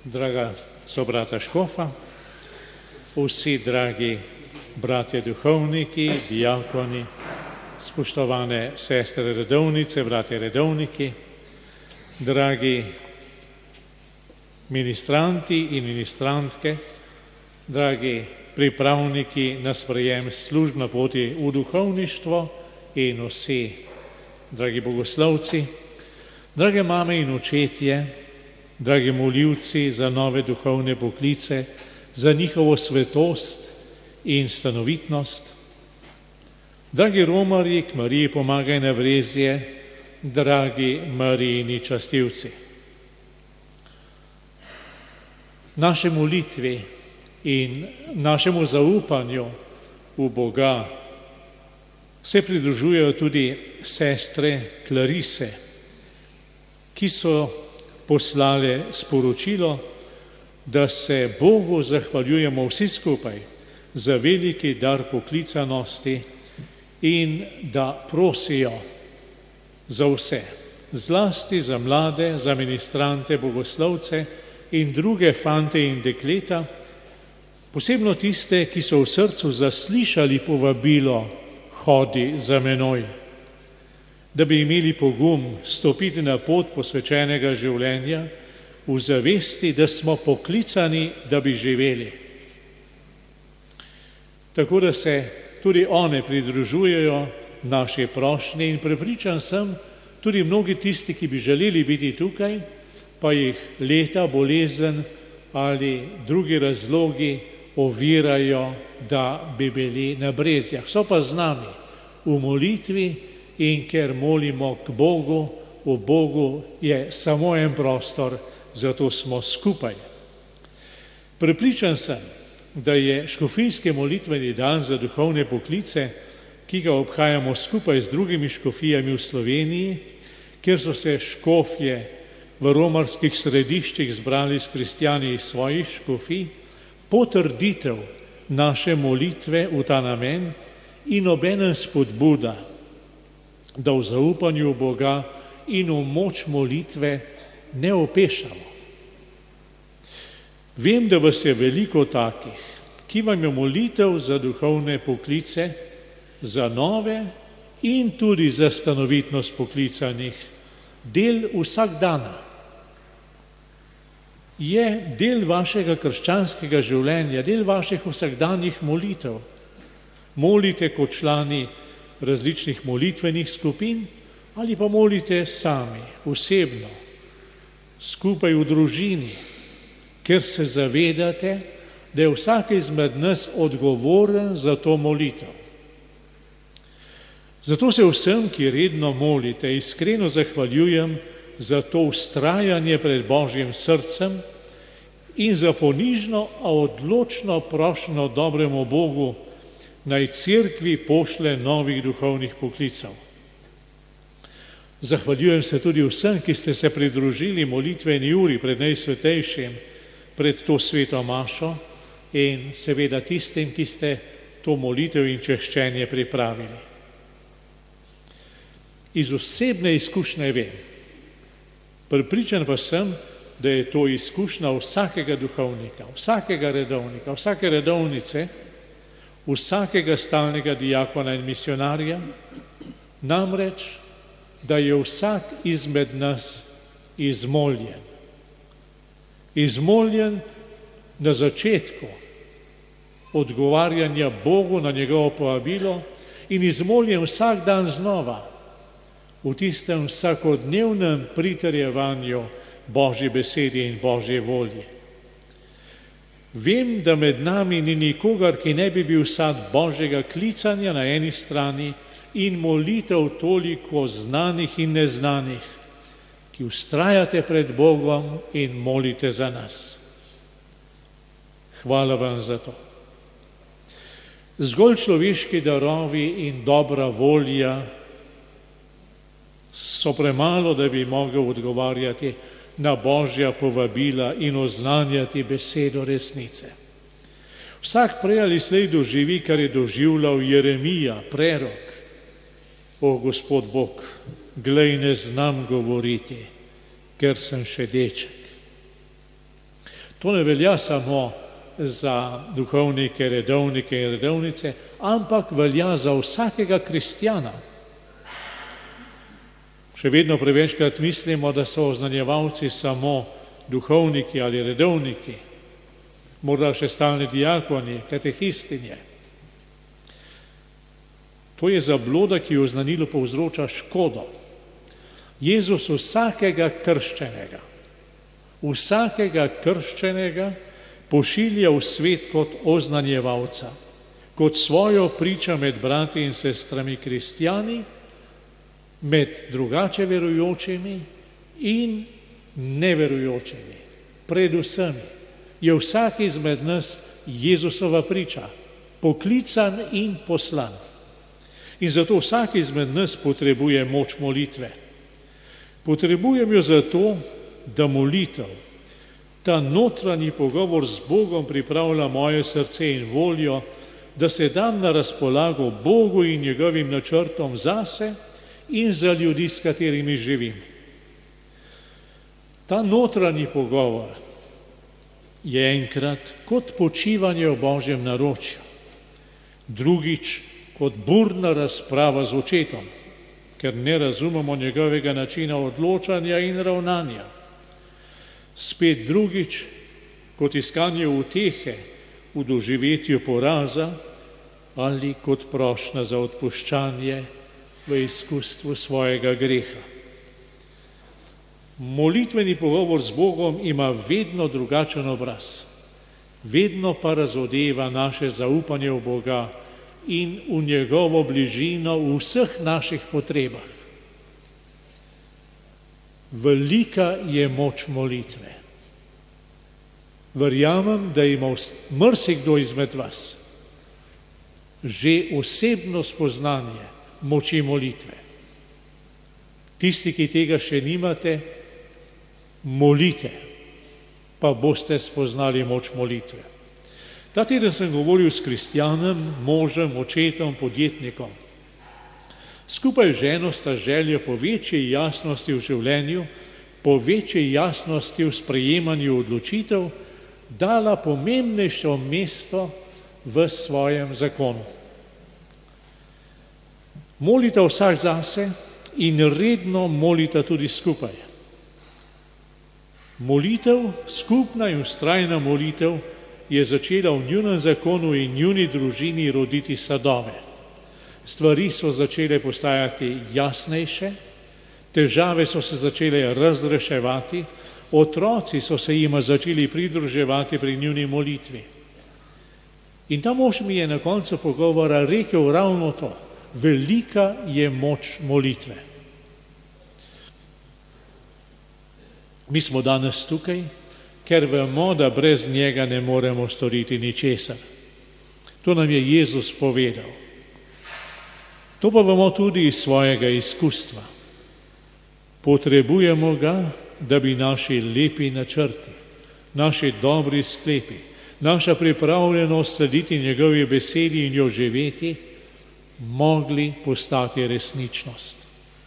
Draga sobrata škofa, vsi dragi bratje duhovniki, diakoni, spoštovane sestre redovnice, bratje redovniki, dragi ministranti in ministrantke, dragi pripravniki na sprejem služb na poti v duhovništvo in vsi dragi bogoslovci, drage mame in očetje, dragi molivci za nove duhovne poklice, za njihovo svetost in stanovitnost, dragi romarji k Mariji pomagaj na brezje, dragi Marijini častilci. Naše molitvi in našemu zaupanju v Boga se pridružujejo tudi sestre Klarise, ki so poslale sporočilo, da se Bogu zahvaljujemo vsi skupaj za veliki dar poklicanosti in da prosijo za vse, zlasti za mlade, za ministrante, bogoslovce in druge fante in dekleta, posebno tiste, ki so v srcu zaslišali povabilo hodi za menoj, da bi imeli pogum stopiti na pot posvečenega življenja v zavesti, da smo poklicani, da bi živeli. Tako da se tudi one pridružujejo naši prošnji in prepričan sem, tudi mnogi tisti, ki bi želeli biti tukaj, pa jih leta, bolezen ali drugi razlogi ovirajo, da bi bili na brezjah. So pa z nami v molitvi in ker molimo k Bogu, v Bogu je samo en prostor, zato smo skupaj. Prepričan sem, da je škofijski molitveni dan za duhovne poklice, ki ga obhajamo skupaj z drugimi škofijami v Sloveniji, kjer so se škofje v romarskih središčih zbrali s kristjani iz svojih škofij, potrditev naše molitve v ta namen in obenem spodbuda, da v zaupanju v Boga in v moč molitve ne opešamo. Vem, da vas je veliko takih, ki vam je molitev za duhovne poklice, za nove in tudi za stanovitnost poklicanih del vsak dana. Je del vašega krščanskega življenja, del vaših vsakdanjih molitev. Molite kot člani različnih molitvenih skupin ali pa molite sami, osebno, skupaj v družini, ker se zavedate, da je vsak izmed nas odgovoren za to molitev. Zato se vsem, ki redno molite, iskreno zahvaljujem za to vztrajanje pred Božjim srcem in za ponižno, a odločno prošnjo dobremu Bogu, naj cerkvi pošle novih duhovnih poklicev. Zahvaljujem se tudi vsem, ki ste se pridružili molitveni uri pred Najsvetejšim, pred to sveto mašo in seveda tistim, ki ste to molitev in češčenje pripravili. Iz osebne izkušnje vem, prepričan pa sem, da je to izkušnja vsakega duhovnika, vsakega redovnika, vsake redovnice, vsakega stalnega diakona in misionarja, namreč, da je vsak izmed nas izmoljen. Izmoljen na začetku odgovarjanja Bogu na njegovo povabilo in izmoljen vsak dan znova v tistem vsakodnevnem pritrjevanju Božji besedi in Božje volje. Vem, da med nami ni nikogar, ki ne bi bil sad Božjega klicanja na eni strani in molitev toliko znanih in neznanih, ki vztrajate pred Bogom in molite za nas. Hvala vam za to. Zgolj človeški darovi in dobra volja so premalo, da bi mogel odgovarjati na Božja povabila in oznanjati besedo resnice. Vsak prej ali slej doživi, kar je doživljal Jeremija, prerok. O Gospod Bog, glej, ne znam govoriti, ker sem še deček. To ne velja samo za duhovnike, redovnike in redovnice, ampak velja za vsakega kristjana. Še vedno prevečkrat mislimo, da so oznanjevalci samo duhovniki ali redovniki, morda še stalni diakoni, katehistinje. To je zabloda, ki v oznanilu povzroča škodo. Jezus vsakega krščenega pošilja v svet kot oznanjevalca, kot svojo pričo med brati in sestrami kristjani, med drugače verujočimi in neverujočimi. Predvsem je vsak izmed nas Jezusova priča, poklican in poslan. In zato vsak izmed nas potrebuje moč molitve. Potrebujem jo zato, da molitev, ta notranji pogovor z Bogom pripravlja moje srce in voljo, da se dam na razpolago Bogu in njegovim načrtom zase in za ljudi, s katerimi živim. Ta notranji pogovor je enkrat kot počivanje v Božjem naročju, drugič kot burna razprava z očetom, ker ne razumemo njegovega načina odločanja in ravnanja. Spet drugič kot iskanje utehe v doživetju poraza ali kot prošnja za odpuščanje v izkustvu svojega greha. Molitveni pogovor z Bogom ima vedno drugačen obraz, vedno pa razodeva naše zaupanje v Boga in v njegovo bližino v vseh naših potrebah. Velika je moč molitve. Verjamem, da ima marsikdo izmed vas že osebno spoznanje moči molitve. Tisti, ki tega še nimate, molite, pa boste spoznali moč molitve. Ta teden sem govoril s kristjanom, možem, očetom, podjetnikom. Skupaj z ženo sta željo po večji jasnosti v življenju, po večji jasnosti v sprejemanju odločitev, dala pomembnejše mesto v svojem zakonu. Molita vsak zase in redno molita tudi skupaj. Molitev, skupna in vztrajna molitev, je začela v njunem zakonu in njuni družini roditi sadove. Stvari so začele postajati jasnejše, težave so se začele razreševati, otroci so se jima začeli pridruževati pri njuni molitvi. In ta mož mi je na koncu pogovora rekel ravno to: velika je moč molitve. Mi smo danes tukaj, ker vemo, da brez njega ne moremo storiti ničesar. To nam je Jezus povedal. To pa vemo tudi iz svojega izkustva. Potrebujemo ga, da bi naši lepi načrti, naši dobri sklepi, naša pripravljenost slediti njegovi besedi in jo živeti, mogli postati resničnost.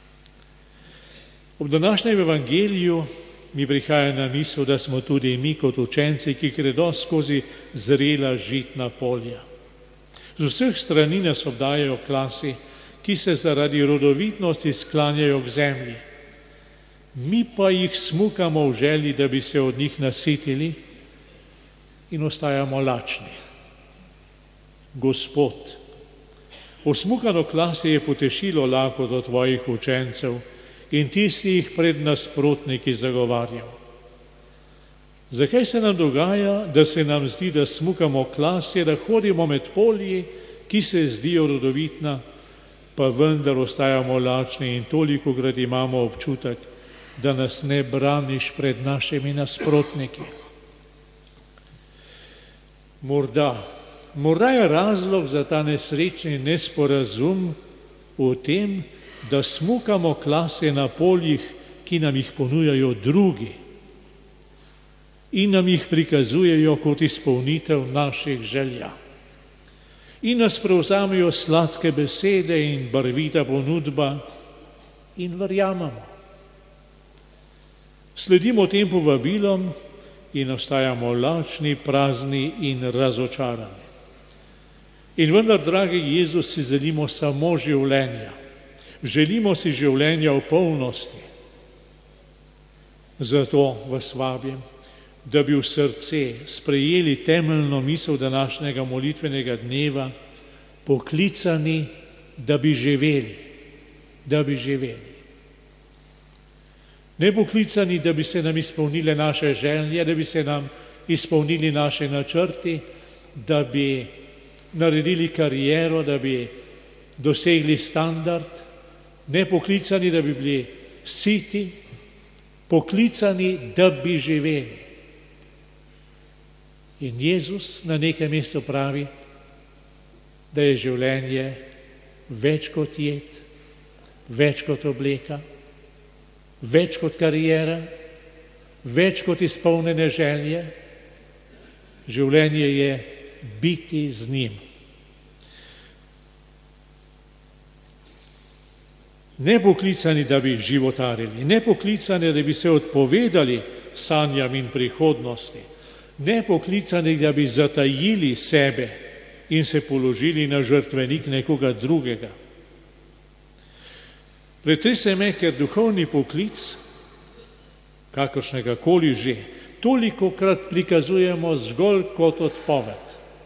Ob današnjem evangeliju mi prihaja na misel, da smo tudi mi kot učenci, ki gredo skozi zrela žitna polja. Z vseh strani nas obdajajo klasi, ki se zaradi rodovitnosti sklanjajo k zemlji. Mi pa jih smukamo v želji, da bi se od njih nasitili in ostajamo lačni. Gospod, osmukano klasi je potešilo lakoto tvojih učencev in ti si jih pred nasprotniki zagovarjal. Zakaj se nam dogaja, da se nam zdi, da smukamo klasje, da hodimo med polji, ki se zdijo rodovitna, pa vendar ostajamo lačni in tolikokrat imamo občutek, da nas ne braniš pred našimi nasprotniki? Morda je razlog za ta nesrečni nesporazum v tem, da smukamo klase na poljih, ki nam jih ponujajo drugi in nam jih prikazujejo kot izpolnitev naših želja. In nas prevzamejo sladke besede in barvita ponudba in verjamemo. Sledimo tem povabilom in ostajamo lačni, prazni in razočarani. In vendar, dragi Jezus, si želimo samo življenja. Želimo si življenja v polnosti. Zato vas vabim, da bi v srce sprejeli temeljno misel današnjega molitvenega dneva, poklicani, da bi živeli, da bi živeli. Ne poklicani, da bi se nam izpolnile naše želje, da bi se nam izpolnili naše načrti, da bi naredili kariero, da bi dosegli standard, ne poklicani, da bi bili siti, poklicani, da bi živeli. In Jezus na nekem mestu pravi, da je življenje več kot jed, več kot obleka, več kot karijera, več kot izpolnjene želje. Življenje je biti z njim. Ne poklicani, da bi životarili, ne poklicani, da bi se odpovedali sanjam in prihodnosti, ne poklicani, da bi zatajili sebe in se položili na žrtvenik nekoga drugega. Pretrese me, ker duhovni poklic, kakršnega koli že, tolikokrat prikazujemo zgolj kot odpoved.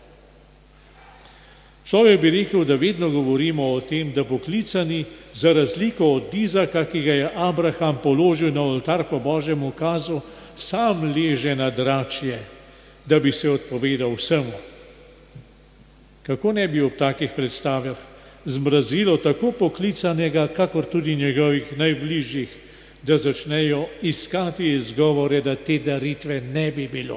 Človek bi rekel, da vedno govorimo o tem, da poklicani, za razliko od Izaka, ki ga je Abraham položil na oltar po Božjem ukazu, sam leže na dračje, da bi se odpovedal vsemu. Kako ne bi ob takih predstavah zmrazilo tako poklicanega, kakor tudi njegovih najbližjih, da začnejo iskati izgovore, da te daritve ne bi bilo.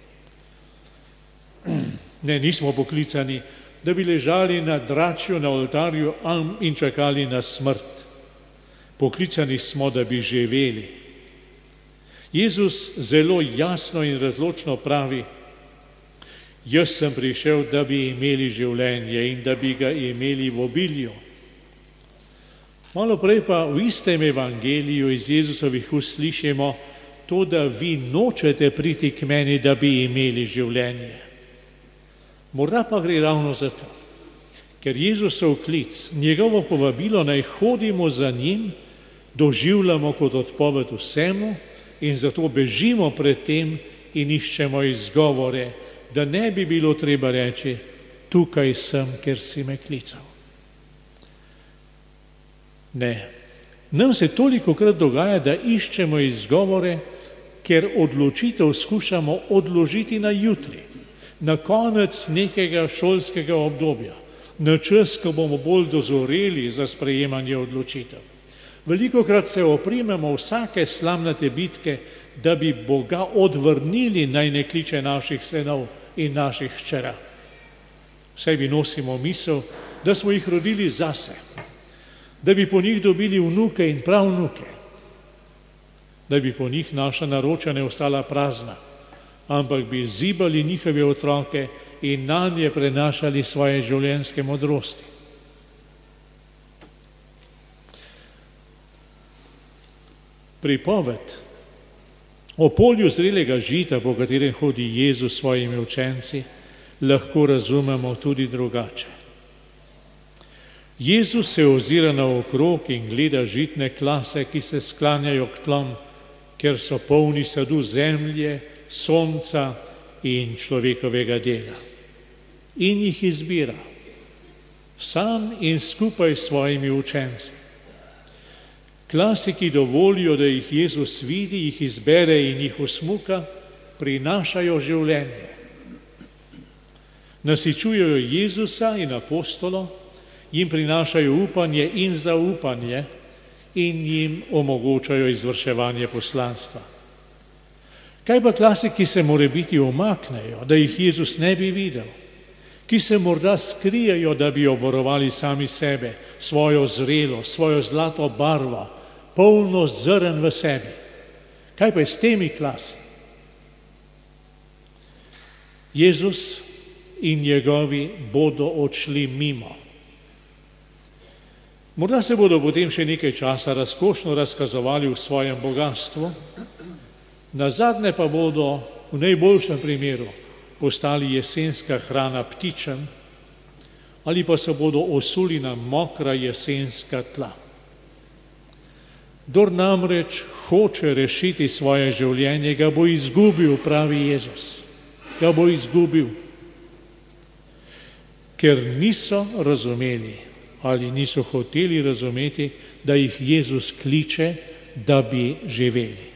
Ne, nismo poklicani, da bi ležali na dračju na oltarju in čakali na smrt. Poklicani smo, da bi živeli. Jezus zelo jasno in razločno pravi, jaz sem prišel, da bi imeli življenje in da bi ga imeli v obilju. Malo prej pa v istem evangeliju iz Jezusovih ust slišimo to, da vi nočete priti k meni, da bi imeli življenje. Morda pa gre ravno za to, ker Jezusov klic, njegovo povabilo naj hodimo za njim, doživljamo kot odpoved vsemu in zato bežimo pred tem in iščemo izgovore, da ne bi bilo treba reči, tukaj sem, ker si me klical. Ne, nam se tolikokrat dogaja, da iščemo izgovore, ker odločitev skušamo odložiti na jutri, na konec nekega šolskega obdobja, na čas, ko bomo bolj dozoreli za sprejemanje odločitev. Velikokrat se oprimemo vsake slamnate bitke, da bi Boga odvrnili, naj ne kliče naših sinov in naših hčera. Vsaj bi nosimo misel, da smo jih rodili zase, da bi po njih dobili vnuke in pravnuke, da bi po njih naša naročja ne ostala prazna, ampak bi zibali njihove otroke in nanje prenašali svoje življenjske modrosti. Pripoved o polju zrelega žita, po katerem hodi Jezus s svojimi učenci, lahko razumemo tudi drugače. Jezus se ozira naokrog in gleda žitne klase, ki se sklanjajo k tlom, ker so polni sadu zemlje, sonca in človekovega dela. In jih izbira, sam in skupaj s svojimi učenci. Klasi, ki dovolijo, da jih Jezus vidi, jih izbere in jih usmuka, prinašajo življenje. Nasičujejo Jezusa in apostolo, jim prinašajo upanje in zaupanje in jim omogočajo izvrševanje poslanstva. Kaj pa klasi, ki se morebiti umaknejo, da jih Jezus ne bi videl, ki se morda skrijejo, da bi obvarovali sami sebe, svojo zrelo, svojo zlato barvo, polnost zrn v sebi. Kaj pa je s temi klasi? Jezus in njegovi bodo odšli mimo. Morda se bodo potem še nekaj časa razkošno razkazovali v svojem bogastvu, nazadnje pa bodo v najboljšem primeru postali jesenska hrana ptičem ali pa se bodo osuli na mokra jesenska tla. Kdor namreč hoče rešiti svoje življenje, ga bo izgubil, pravi Jezus. Ga bo izgubil, ker niso razumeli ali niso hoteli razumeti, da jih Jezus kliče, da bi živeli.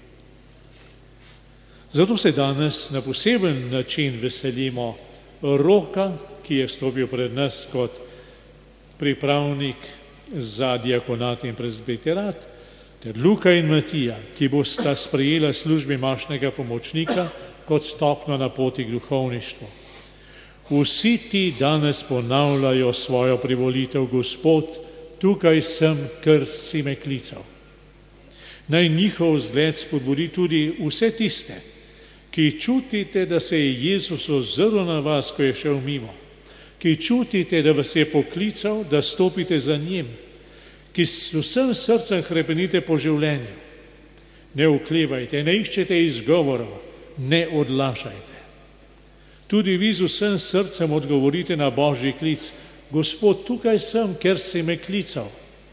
Zato se danes na poseben način veselimo Roka, ki je stopil pred nas kot pripravnik za diakonat in prezbiterat, ter Luka in Matija, ki bosta sprejela službi mašnega pomočnika kot stopno na poti k duhovništvu. Vsi ti danes ponavljajo svojo privolitev: Gospod, tukaj sem, ker si me klical. Naj njihov zgled spodbudi tudi vse tiste, ki čutite, da se je Jezus ozrl na vas, ko je šel mimo, ki čutite, da vas je poklical, da stopite za njim, ki s vsem srcem hrepenite po življenju. Ne oklevajte, ne iščete izgovorov, ne odlašajte. Tudi vi z vsem srcem odgovorite na Božji klic: Gospod, tukaj sem, ker si me klical.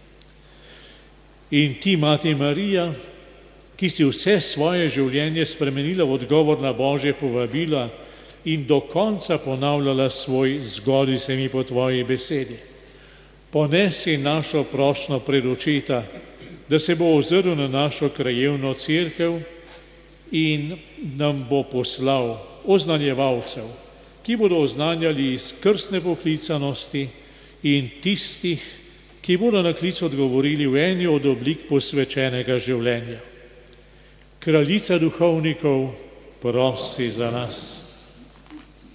In ti, Mati Marija, ki si vse svoje življenje spremenila v odgovor na Božje povabila in do konca ponavljala svoj zgodi se mi po tvoji besedi, ponesi našo prošnjo pred očeta, da se bo ozrl na našo krajevno cerkev in nam bo poslal oznanjevalcev, ki bodo oznanjali iz krstne poklicanosti in tistih, ki bodo na klic odgovorili v eni od oblik posvečenega življenja. Kraljica duhovnikov, prosi za nas.